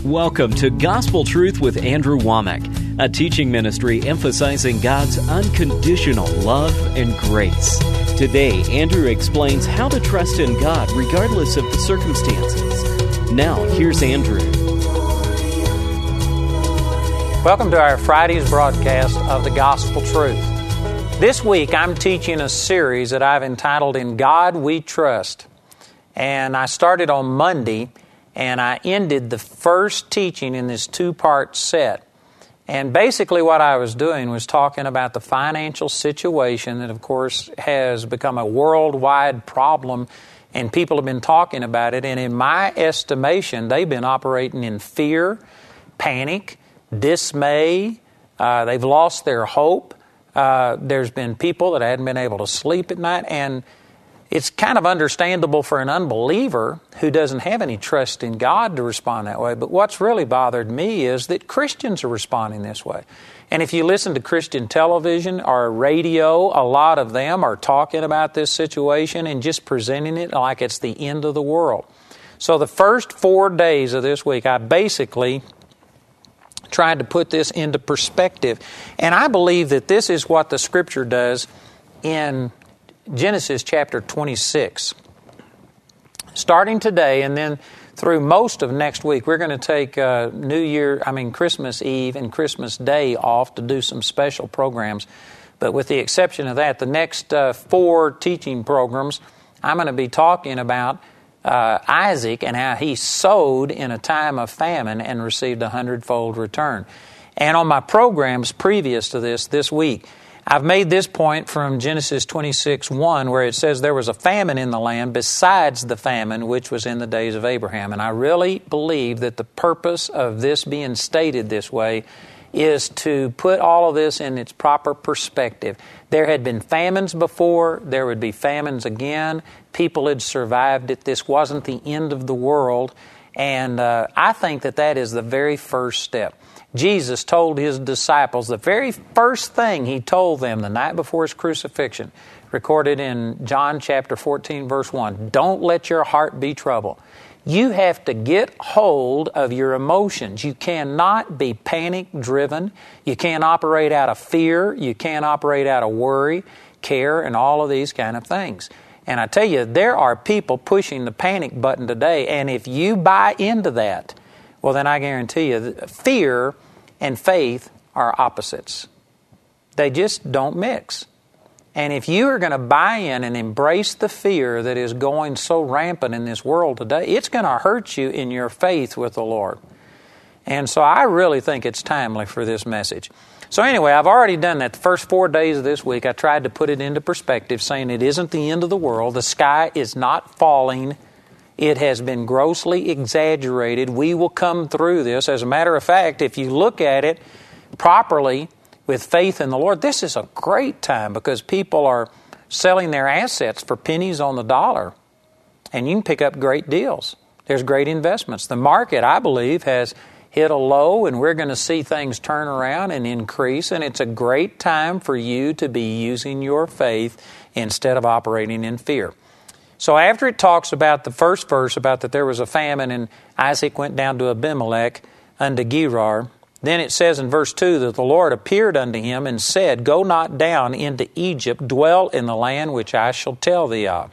Welcome to Gospel Truth with Andrew Womack, a teaching ministry emphasizing God's unconditional love and grace. Today, Andrew explains how to trust in God regardless of the circumstances. Now, here's Andrew. Welcome to our Friday's broadcast of the Gospel Truth. This week, I'm teaching a series that I've entitled, In God We Trust. And I started on Monday, and I ended the first teaching in this two-part set. And basically what I was doing was talking about the financial situation that, of course, has become a worldwide problem, and people have been talking about it. And in my estimation, they've been operating in fear, panic, dismay. They've lost their hope. There's been people that hadn't been able to sleep at night, and it's kind of understandable for an unbeliever who doesn't have any trust in God to respond that way. But what's really bothered me is that Christians are responding this way. And if you listen to Christian television or radio, a lot of them are talking about this situation and just presenting it like it's the end of the world. So the first 4 days of this week, I basically tried to put this into perspective. And I believe that this is what the Scripture does in Genesis chapter 26. Starting today and then through most of next week, we're going to take Christmas Eve and Christmas Day off to do some special programs. But with the exception of that, the next 4 teaching programs, I'm going to be talking about Isaac and how he sowed in a time of famine and received a 100-fold return. And on my programs previous to this week, I've made this point from Genesis 26:1, where it says there was a famine in the land besides the famine which was in the days of Abraham. And I really believe that the purpose of this being stated this way is to put all of this in its proper perspective. There had been famines before, there would be famines again. People had survived it. This wasn't the end of the world. And I think that is the very first step. Jesus told His disciples, the very first thing He told them the night before His crucifixion, recorded in John chapter 14, verse 1, don't let your heart be troubled. You have to get hold of your emotions. You cannot be panic-driven. You can't operate out of fear. You can't operate out of worry, care, and all of these kind of things. And I tell you, there are people pushing the panic button today, and if you buy into that, well, then I guarantee you, fear and faith are opposites. They just don't mix. And if you are going to buy in and embrace the fear that is going so rampant in this world today, it's going to hurt you in your faith with the Lord. And so I really think it's timely for this message. So anyway, I've already done that. The first 4 days of this week, I tried to put it into perspective, saying it isn't the end of the world. The sky is not falling. It has been grossly exaggerated. We will come through this. As a matter of fact, if you look at it properly with faith in the Lord, this is a great time because people are selling their assets for pennies on the dollar. And you can pick up great deals. There's great investments. The market, I believe, has hit a low, and we're going to see things turn around and increase. And it's a great time for you to be using your faith instead of operating in fear. So after it talks about the first verse about that there was a famine and Isaac went down to Abimelech unto Gerar, then it says in verse 2 that the Lord appeared unto him and said, Go not down into Egypt, dwell in the land which I shall tell thee of.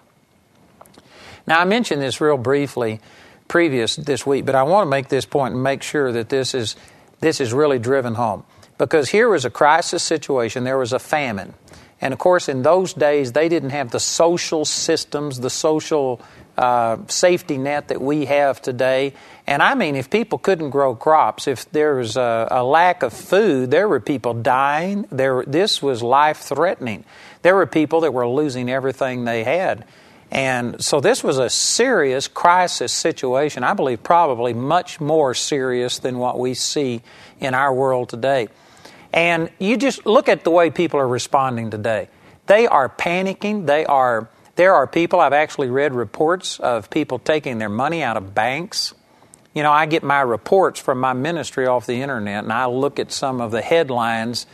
Now I mentioned this real briefly previous this week, but I want to make this point and make sure that this is really driven home. Because here was a crisis situation, there was a famine. And of course, in those days, they didn't have the social systems, the social safety net that we have today. And I mean, if people couldn't grow crops, if there was a lack of food, there were people dying. This was life-threatening. There were people that were losing everything they had. And so this was a serious crisis situation. I believe probably much more serious than what we see in our world today. And you just look at the way people are responding today. They are panicking. There are people, I've actually read reports of people taking their money out of banks. You know, I get my reports from my ministry off the internet, and I look at some of the headlines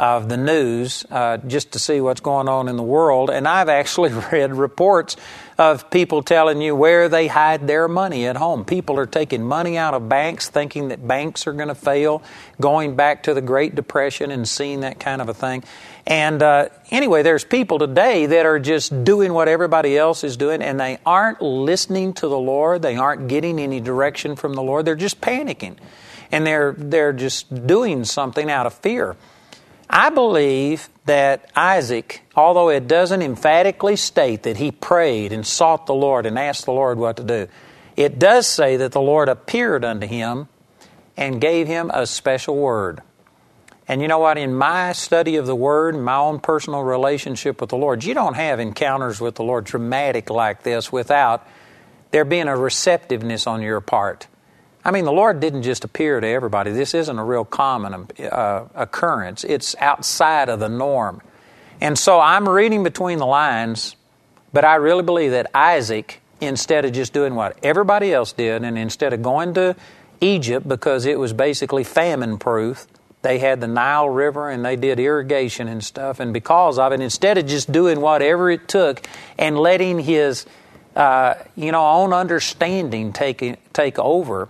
of the news just to see what's going on in the world. And I've actually read reports of people telling you where they hide their money at home. People are taking money out of banks thinking that banks are going to fail, going back to the Great Depression and seeing that kind of a thing. And anyway, there's people today that are just doing what everybody else is doing, and they aren't listening to the Lord. They aren't getting any direction from the Lord. They're just panicking. And they're just doing something out of fear. I believe that Isaac, although it doesn't emphatically state that he prayed and sought the Lord and asked the Lord what to do, it does say that the Lord appeared unto him and gave him a special word. And you know what? In my study of the Word, my own personal relationship with the Lord, you don't have encounters with the Lord dramatic like this without there being a receptiveness on your part. I mean, the Lord didn't just appear to everybody. This isn't a real common occurrence. It's outside of the norm. And so I'm reading between the lines, but I really believe that Isaac, instead of just doing what everybody else did, and instead of going to Egypt because it was basically famine-proof, they had the Nile River and they did irrigation and stuff, and because of it, instead of just doing whatever it took and letting his own understanding take over,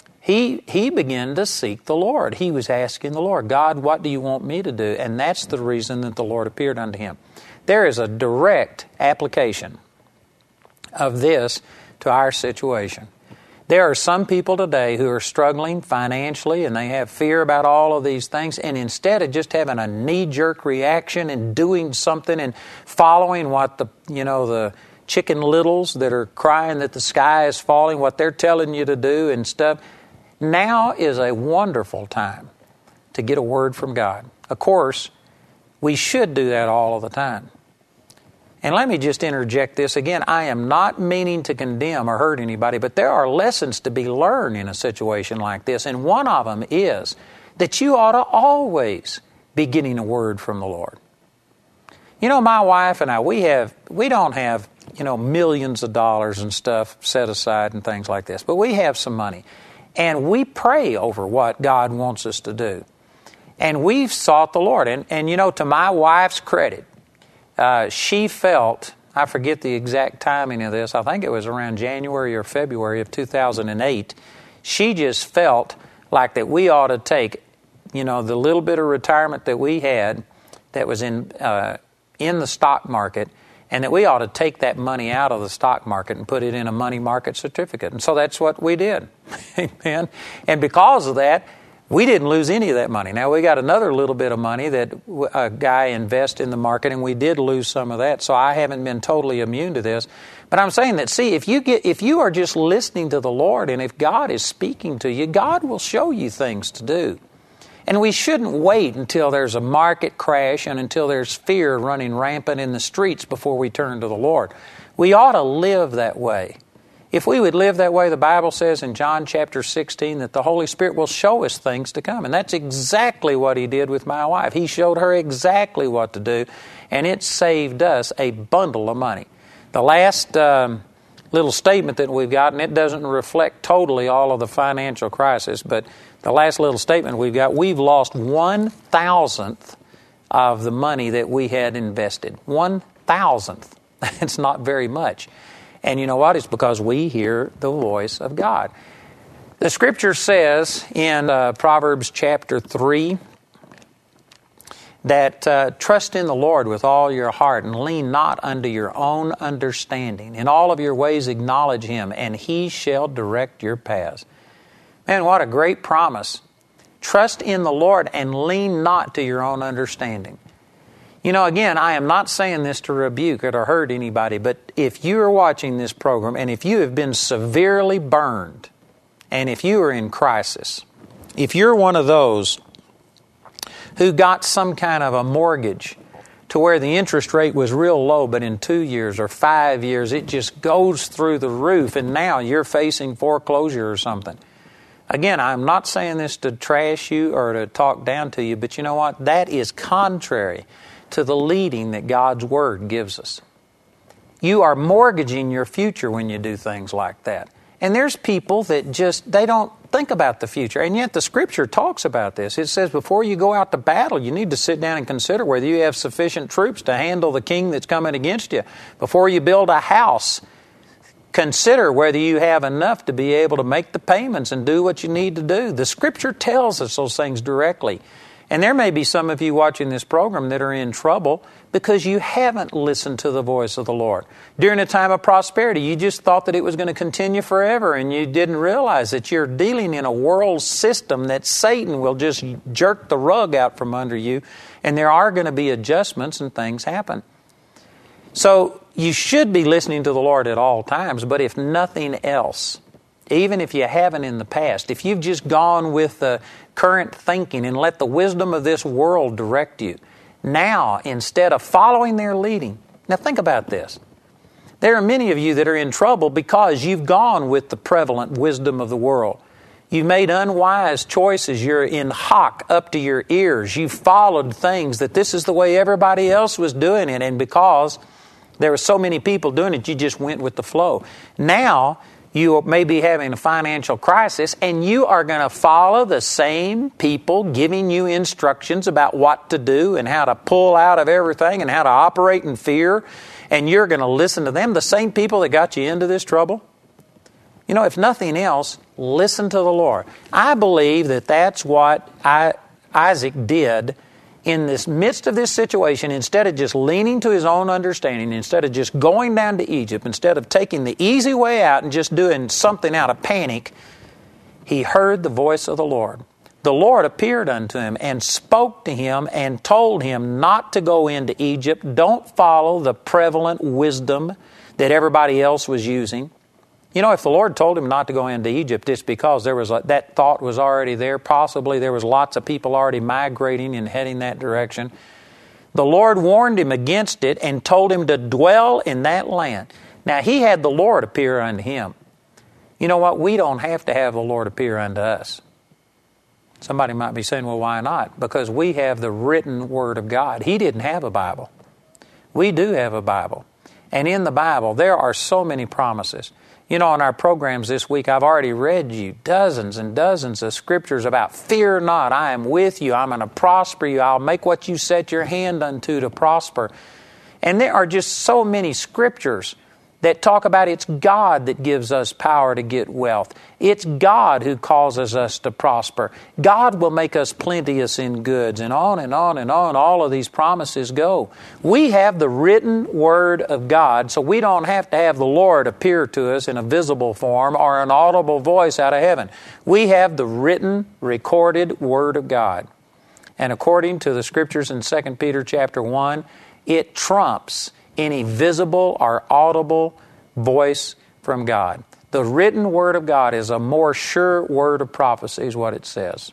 He began to seek the Lord. He was asking the Lord, God, what do you want me to do? And that's the reason that the Lord appeared unto him. There is a direct application of this to our situation. There are some people today who are struggling financially and they have fear about all of these things, and instead of just having a knee-jerk reaction and doing something and following what the chicken littles that are crying that the sky is falling, what they're telling you to do and stuff, now is a wonderful time to get a word from God. Of course, we should do that all of the time. And let me just interject this again. I am not meaning to condemn or hurt anybody, but there are lessons to be learned in a situation like this. And one of them is that you ought to always be getting a word from the Lord. You know, my wife and I, we don't have, millions of dollars and stuff set aside and things like this, but we have some money. And we pray over what God wants us to do. And we've sought the Lord. And to my wife's credit, she felt, I forget the exact timing of this, I think it was around January or February of 2008, she just felt like that we ought to take, the little bit of retirement that we had that was in the stock market, and that we ought to take that money out of the stock market and put it in a money market certificate. And so that's what we did. Amen. And because of that, we didn't lose any of that money. Now, we got another little bit of money that a guy invested in the market, and we did lose some of that. So I haven't been totally immune to this. But I'm saying that, see, if you are just listening to the Lord, and if God is speaking to you, God will show you things to do. And we shouldn't wait until there's a market crash and until there's fear running rampant in the streets before we turn to the Lord. We ought to live that way. If we would live that way, the Bible says in John chapter 16 that the Holy Spirit will show us things to come. And that's exactly what He did with my wife. He showed her exactly what to do, and it saved us a bundle of money. The last little statement that we've got, and it doesn't reflect totally all of the financial crisis, but the last little statement we've got, we've lost 1,000th of the money that we had invested. 1,000th. It's not very much. And you know what? It's because we hear the voice of God. The Scripture says in Proverbs chapter 3 that trust in the Lord with all your heart and lean not unto your own understanding. In all of your ways acknowledge Him, and He shall direct your paths. Man, what a great promise. Trust in the Lord and lean not to your own understanding. Again, I am not saying this to rebuke it or hurt anybody, but if you are watching this program and if you have been severely burned, and if you are in crisis, if you're one of those who got some kind of a mortgage to where the interest rate was real low, but in 2 years or 5 years, it just goes through the roof, and now you're facing foreclosure or something. Again, I'm not saying this to trash you or to talk down to you, but you know what? That is contrary to the leading that God's Word gives us. You are mortgaging your future when you do things like that. And there's people that they don't think about the future. And yet the Scripture talks about this. It says before you go out to battle, you need to sit down and consider whether you have sufficient troops to handle the king that's coming against you. Before you build a house, consider whether you have enough to be able to make the payments and do what you need to do. The Scripture tells us those things directly. And there may be some of you watching this program that are in trouble because you haven't listened to the voice of the Lord. During a time of prosperity, you just thought that it was going to continue forever, and you didn't realize that you're dealing in a world system that Satan will just jerk the rug out from under you, and there are going to be adjustments and things happen. So you should be listening to the Lord at all times, but if nothing else, even if you haven't in the past, if you've just gone with the current thinking and let the wisdom of this world direct you, now, instead of following their leading, now think about this. There are many of you that are in trouble because you've gone with the prevalent wisdom of the world. You've made unwise choices. You're in hock up to your ears. You've followed things that this is the way everybody else was doing it, and because there were so many people doing it, you just went with the flow. Now, you may be having a financial crisis, and you are going to follow the same people giving you instructions about what to do and how to pull out of everything and how to operate in fear, and you're going to listen to them, the same people that got you into this trouble. You know, if nothing else, listen to the Lord. I believe that that's what Isaac did in this midst of this situation. Instead of just leaning to his own understanding, instead of just going down to Egypt, instead of taking the easy way out and just doing something out of panic, he heard the voice of the Lord. The Lord appeared unto him and spoke to him and told him not to go into Egypt. Don't follow the prevalent wisdom that everybody else was using. You know, if the Lord told him not to go into Egypt, it's because that thought was already there. Possibly there was lots of people already migrating and heading that direction. The Lord warned him against it and told him to dwell in that land. Now, he had the Lord appear unto him. You know what? We don't have to have the Lord appear unto us. Somebody might be saying, well, why not? Because we have the written Word of God. He didn't have a Bible. We do have a Bible. And in the Bible, there are so many promises. You know, in our programs this week, I've already read you dozens and dozens of scriptures about fear not, I am with you, I'm going to prosper you, I'll make what you set your hand unto to prosper. And there are just so many scriptures that talk about it's God that gives us power to get wealth. It's God who causes us to prosper. God will make us plenteous in goods, and on and on and on all of these promises go. We have the written Word of God, so we don't have to have the Lord appear to us in a visible form or an audible voice out of heaven. We have the written, recorded Word of God. And according to the Scriptures in 2 Peter chapter 1, it trumps any visible or audible voice from God. The written Word of God is a more sure word of prophecy, is what it says.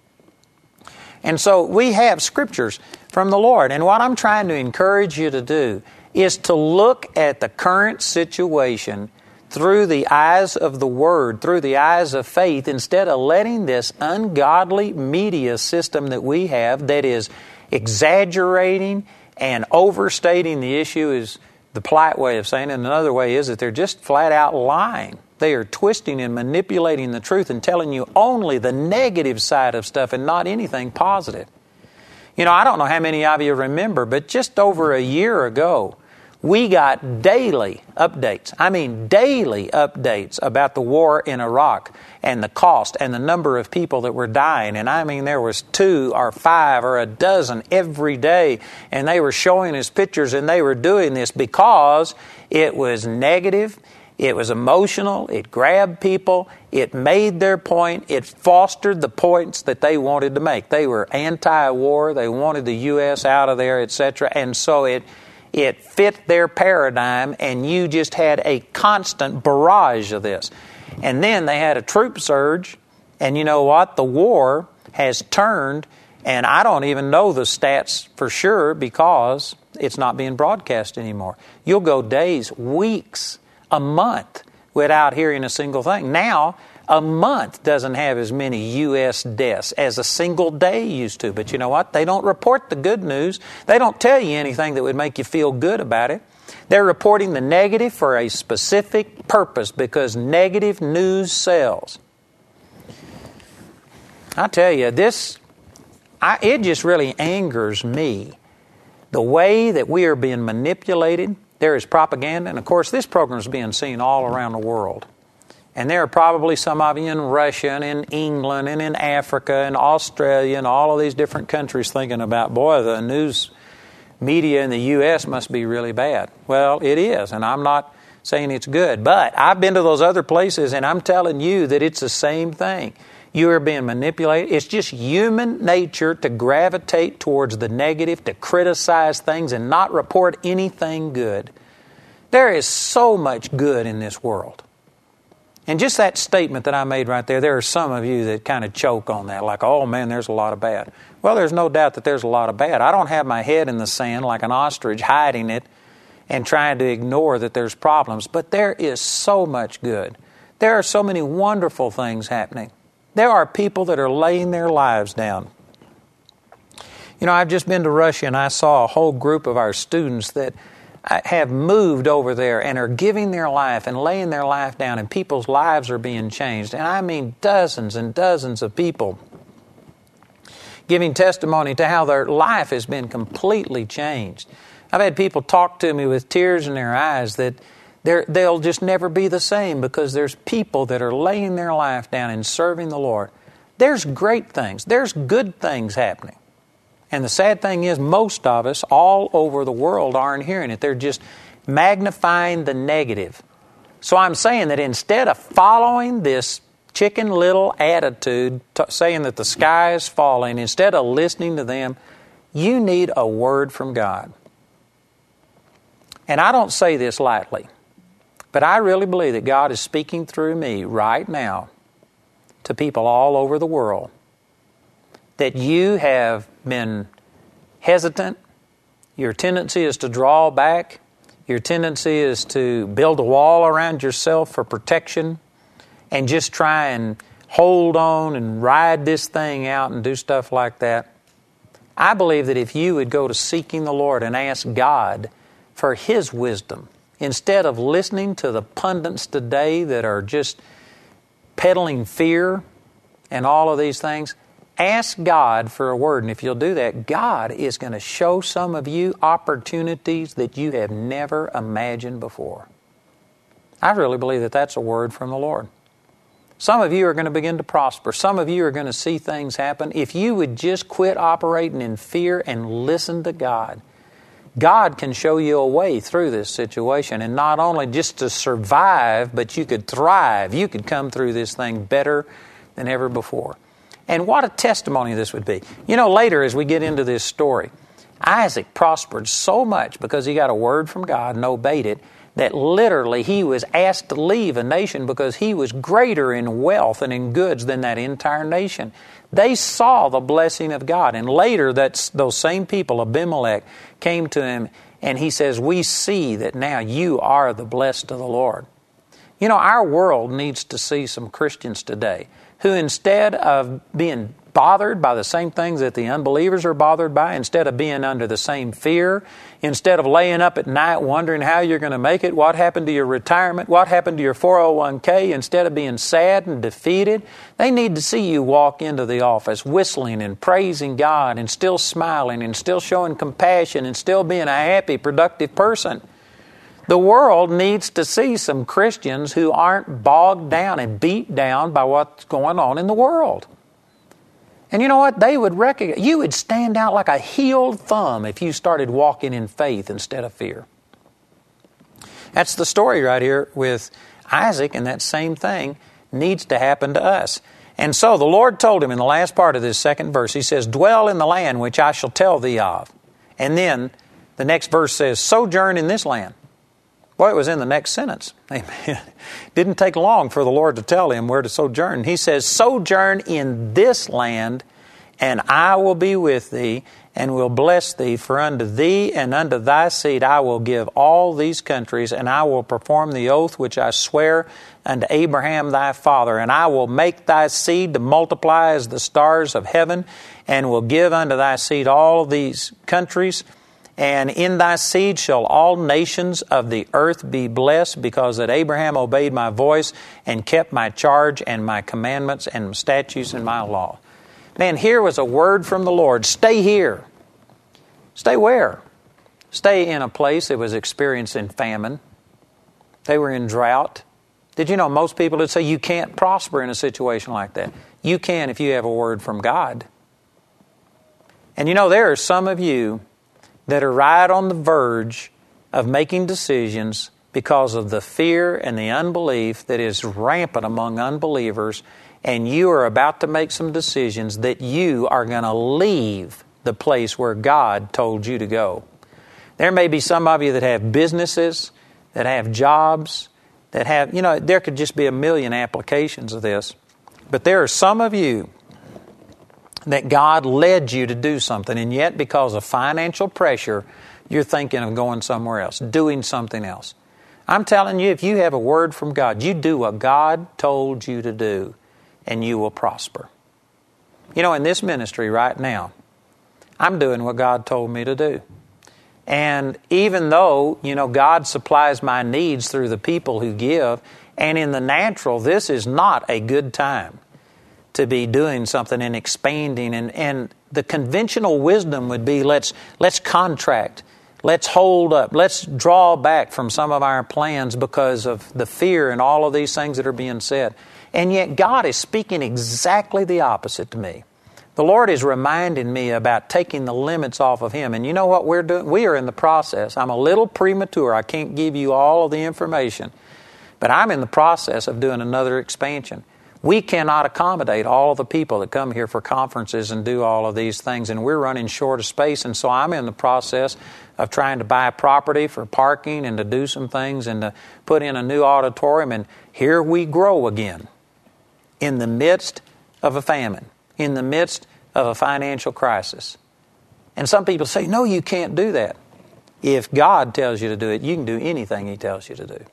And so we have scriptures from the Lord. And what I'm trying to encourage you to do is to look at the current situation through the eyes of the Word, through the eyes of faith, instead of letting this ungodly media system that we have that is exaggerating and overstating the issue is the polite way of saying it. And another way is that they're just flat out lying. They are twisting and manipulating the truth and telling you only the negative side of stuff and not anything positive. You know, I don't know how many of you remember, but just over a year ago, we got daily updates. I mean, daily updates about the war in Iraq and the cost and the number of people that were dying. And I mean, there was 2 or 5 or a dozen every day. And they were showing us pictures, and they were doing this because it was negative, it was emotional, it grabbed people, it made their point, it fostered the points that they wanted to make. They were anti-war, they wanted the U.S. out of there, etc. And so it fit their paradigm, and you just had a constant barrage of this. And then they had a troop surge, and you know what? The war has turned, and I don't even know the stats for sure because it's not being broadcast anymore. You'll go days, weeks, a month without hearing a single thing. Now, a month doesn't have as many U.S. deaths as a single day used to. But you know what? They don't report the good news. They don't tell you anything that would make you feel good about it. They're reporting the negative for a specific purpose because negative news sells. I tell you, it just really angers me. The way that we are being manipulated. There is propaganda, and of course this program is being seen all around the world. And there are probably some of you in Russia and in England and in Africa and Australia and all of these different countries thinking about, boy, the news media in the U.S. must be really bad. Well, it is, and I'm not saying it's good. But I've been to those other places, and I'm telling you that it's the same thing. You are being manipulated. It's just human nature to gravitate towards the negative, to criticize things and not report anything good. There is so much good in this world. And just that statement that I made right there are some of you that kind of choke on that, like, oh man, there's a lot of bad. Well, there's no doubt that there's a lot of bad. I don't have my head in the sand like an ostrich hiding it and trying to ignore that there's problems. But there is so much good. There are so many wonderful things happening. There are people that are laying their lives down. You know, I've just been to Russia and I saw a whole group of our students that have moved over there and are giving their life and laying their life down, and people's lives are being changed. And I mean dozens and dozens of people giving testimony to how their life has been completely changed. I've had people talk to me with tears in their eyes that they'll just never be the same because there's people that are laying their life down and serving the Lord. There's great things. There's good things happening. And the sad thing is most of us all over the world aren't hearing it. They're just magnifying the negative. So I'm saying that instead of following this chicken little attitude, saying that the sky is falling, instead of listening to them, you need a word from God. And I don't say this lightly. But I really believe that God is speaking through me right now to people all over the world. That you have been hesitant. Your tendency is to draw back. Your tendency is to build a wall around yourself for protection and just try and hold on and ride this thing out and do stuff like that. I believe that if you would go to seeking the Lord and ask God for His wisdom, instead of listening to the pundits today that are just peddling fear and all of these things, ask God for a word. And if you'll do that, God is going to show some of you opportunities that you have never imagined before. I really believe that that's a word from the Lord. Some of you are going to begin to prosper. Some of you are going to see things happen. If you would just quit operating in fear and listen to God, God can show you a way through this situation, and not only just to survive, but you could thrive. You could come through this thing better than ever before. And what a testimony this would be. You know, later as we get into this story, Isaac prospered so much because he got a word from God and obeyed it, that literally he was asked to leave a nation because he was greater in wealth and in goods than that entire nation. They saw the blessing of God. And later, those same people, Abimelech, came to him and he says, we see that now you are the blessed of the Lord. You know, our world needs to see some Christians today who, instead of being bothered by the same things that the unbelievers are bothered by, instead of being under the same fear, instead of laying up at night wondering how you're going to make it, what happened to your retirement, what happened to your 401k, instead of being sad and defeated, they need to see you walk into the office whistling and praising God and still smiling and still showing compassion and still being a happy, productive person. The world needs to see some Christians who aren't bogged down and beat down by what's going on in the world. And you know what? They would recognize, you would stand out like a healed thumb if you started walking in faith instead of fear. That's the story right here with Isaac, and that same thing needs to happen to us. And so the Lord told him in the last part of this second verse, He says, dwell in the land which I shall tell thee of. And then the next verse says, sojourn in this land. Boy, it was in the next sentence. Amen. Didn't take long for the Lord to tell him where to sojourn. He says, sojourn in this land, and I will be with thee, and will bless thee. For unto thee and unto thy seed I will give all these countries, and I will perform the oath which I swear unto Abraham thy father. And I will make thy seed to multiply as the stars of heaven, and will give unto thy seed all these countries. And in thy seed shall all nations of the earth be blessed, because that Abraham obeyed my voice and kept my charge and my commandments and statutes and my law. Man, here was a word from the Lord. Stay here. Stay where? Stay in a place that was experiencing famine. They were in drought. Did you know most people would say you can't prosper in a situation like that? You can if you have a word from God. And you know, there are some of you that are right on the verge of making decisions because of the fear and the unbelief that is rampant among unbelievers, and you are about to make some decisions that you are going to leave the place where God told you to go. There may be some of you that have businesses, that have jobs, that have, you know, there could just be a million applications of this. But there are some of you that God led you to do something, and yet because of financial pressure, you're thinking of going somewhere else, doing something else. I'm telling you, if you have a word from God, you do what God told you to do, and you will prosper. You know, in this ministry right now, I'm doing what God told me to do. And even though, you know, God supplies my needs through the people who give, and in the natural, this is not a good time to be doing something and expanding. And the conventional wisdom would be, let's contract, let's hold up, let's draw back from some of our plans because of the fear and all of these things that are being said. And yet God is speaking exactly the opposite to me. The Lord is reminding me about taking the limits off of Him. And you know what we're doing? We are in the process. I'm a little premature. I can't give you all of the information. But I'm in the process of doing another expansion. We cannot accommodate all of the people that come here for conferences and do all of these things, and we're running short of space. And so I'm in the process of trying to buy property for parking and to do some things and to put in a new auditorium. And here we grow again in the midst of a famine, in the midst of a financial crisis. And some people say, no, you can't do that. If God tells you to do it, you can do anything He tells you to do.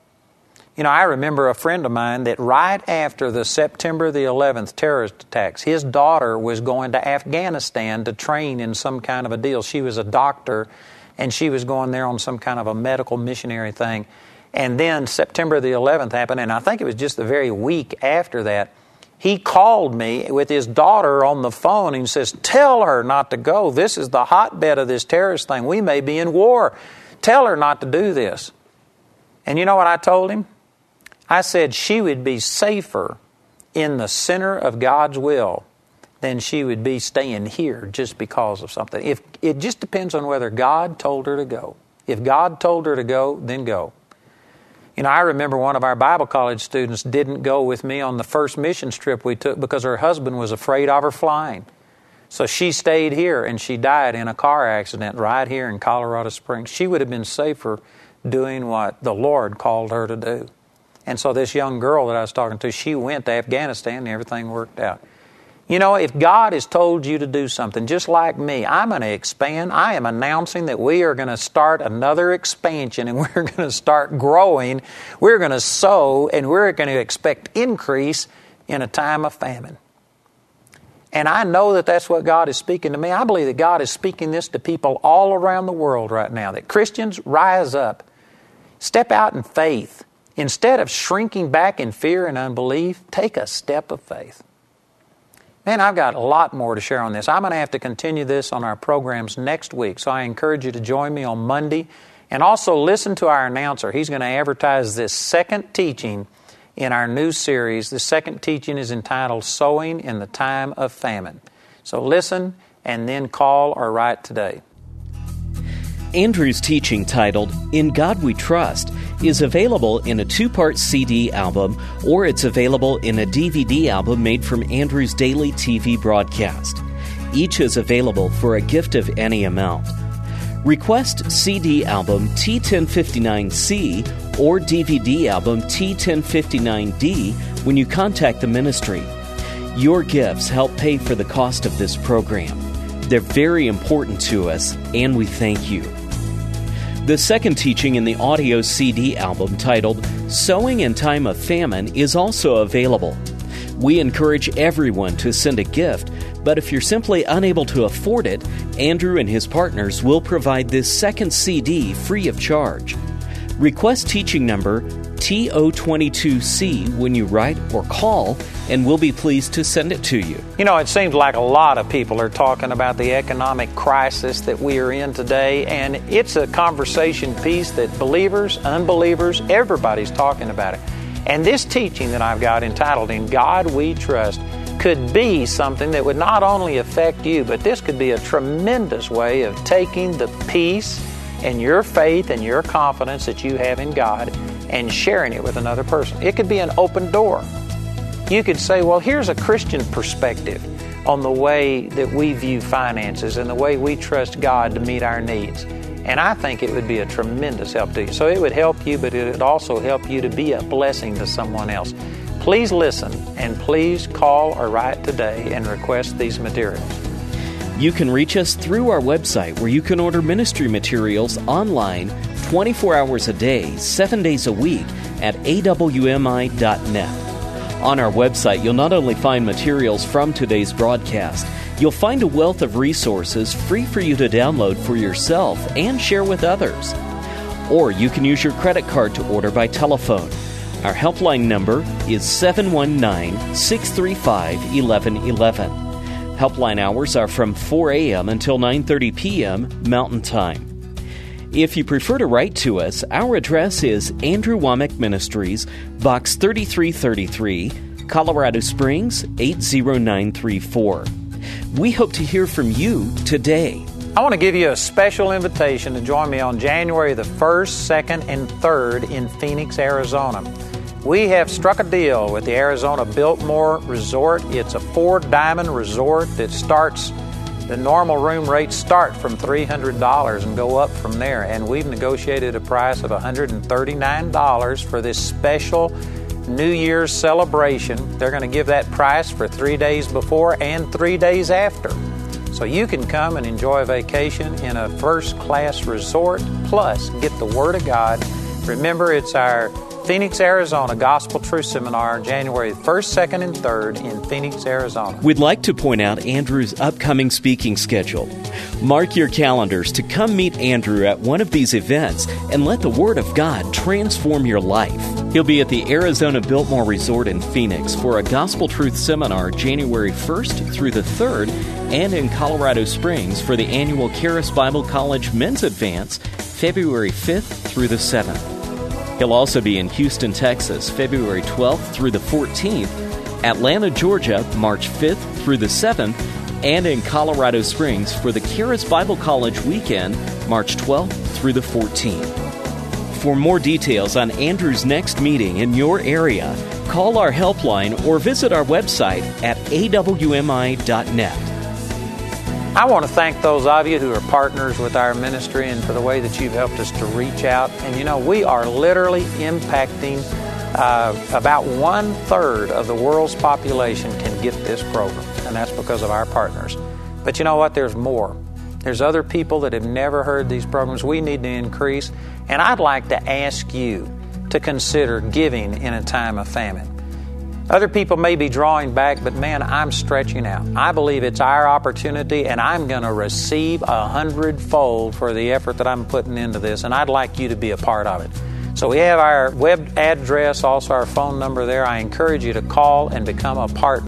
You know, I remember a friend of mine that right after the September the 11th terrorist attacks, his daughter was going to Afghanistan to train in some kind of a deal. She was a doctor, and she was going there on some kind of a medical missionary thing. And then September the 11th happened, and I think it was just the very week after that, he called me with his daughter on the phone and says, tell her not to go. This is the hotbed of this terrorist thing. We may be in war. Tell her not to do this. And you know what I told him? I said she would be safer in the center of God's will than she would be staying here just because of something. If it just depends on whether God told her to go. If God told her to go, then go. You know, I remember one of our Bible college students didn't go with me on the first mission trip we took because her husband was afraid of her flying. So she stayed here, and she died in a car accident right here in Colorado Springs. She would have been safer doing what the Lord called her to do. And so this young girl that I was talking to, she went to Afghanistan and everything worked out. You know, if God has told you to do something, just like me, I'm going to expand. I am announcing that we are going to start another expansion, and we're going to start growing. We're going to sow, and we're going to expect increase in a time of famine. And I know that that's what God is speaking to me. I believe that God is speaking this to people all around the world right now, that Christians rise up, step out in faith. Instead of shrinking back in fear and unbelief, take a step of faith. Man, I've got a lot more to share on this. I'm going to have to continue this on our programs next week, so I encourage you to join me on Monday. And also listen to our announcer. He's going to advertise this second teaching in our new series. The second teaching is entitled Sowing in the Time of Famine. So listen and then call or write today. Andrew's teaching, titled In God We Trust, is available in a 2-part CD album, or it's available in a DVD album made from Andrew's daily TV broadcast. Each is available for a gift of any amount. Request CD album T1059C or DVD album T1059D when you contact the ministry. Your gifts help pay for the cost of this program. They're very important to us, and we thank you. The second teaching in the audio CD album, titled Sowing in Time of Famine, is also available. We encourage everyone to send a gift But if you're simply unable to afford it, Andrew and his partners will provide this second CD free of charge. Request teaching number TO22C when you write or call, and we'll be pleased to send it to you. You know, it seems like a lot of people are talking about the economic crisis that we are in today, and it's a conversation piece that believers, unbelievers, everybody's talking about it. And this teaching that I've got entitled In God We Trust could be something that would not only affect you, but this could be a tremendous way of taking the peace and your faith and your confidence that you have in God and sharing it with another person. It could be an open door. You could say, well, here's a Christian perspective on the way that we view finances and the way we trust God to meet our needs. And I think it would be a tremendous help to you. So it would help you, but it would also help you to be a blessing to someone else. Please listen, and please call or write today and request these materials. You can reach us through our website, where you can order ministry materials online 24 hours a day, 7 days a week at awmi.net. On our website, you'll not only find materials from today's broadcast, you'll find a wealth of resources free for you to download for yourself and share with others. Or you can use your credit card to order by telephone. Our helpline number is 719-635-1111. Helpline hours are from 4 a.m. until 9:30 p.m. Mountain Time. If you prefer to write to us, our address is Andrew Wommack Ministries, Box 3333, Colorado Springs, 80934. We hope to hear from you today. I want to give you a special invitation to join me on January the 1st, 2nd, and 3rd in Phoenix, Arizona. We have struck a deal with the Arizona Biltmore Resort. It's a 4-diamond resort that starts, the normal room rates start from $300 and go up from there. And we've negotiated a price of $139 for this special New Year's celebration. They're going to give that price for 3 days before and 3 days after. So you can come and enjoy a vacation in a first-class resort, plus get the Word of God. Remember, it's our Phoenix, Arizona Gospel Truth Seminar, January 1st, 2nd, and 3rd in Phoenix, Arizona. We'd like to point out Andrew's upcoming speaking schedule. Mark your calendars to come meet Andrew at one of these events and let the Word of God transform your life. He'll be at the Arizona Biltmore Resort in Phoenix for a Gospel Truth Seminar January 1st through the 3rd, and in Colorado Springs for the annual Charis Bible College Men's Advance, February 5th through the 7th. He'll also be in Houston, Texas, February 12th through the 14th, Atlanta, Georgia, March 5th through the 7th, and in Colorado Springs for the Charis Bible College Weekend, March 12th through the 14th. For more details on Andrew's next meeting in your area, call our helpline or visit our website at awmi.net. I want to thank those of you who are partners with our ministry and for the way that you've helped us to reach out. And you know, we are literally impacting about 1/3 of the world's population can get this program, and that's because of our partners. But you know what? There's more. There's other people that have never heard these programs. We need to increase, and I'd like to ask you to consider giving in a time of famine. Other people may be drawing back, but man, I'm stretching out. I believe it's our opportunity, and I'm going to receive 100-fold for the effort that I'm putting into this, and I'd like you to be a part of it. So we have our web address, also our phone number there. I encourage you to call and become a partner.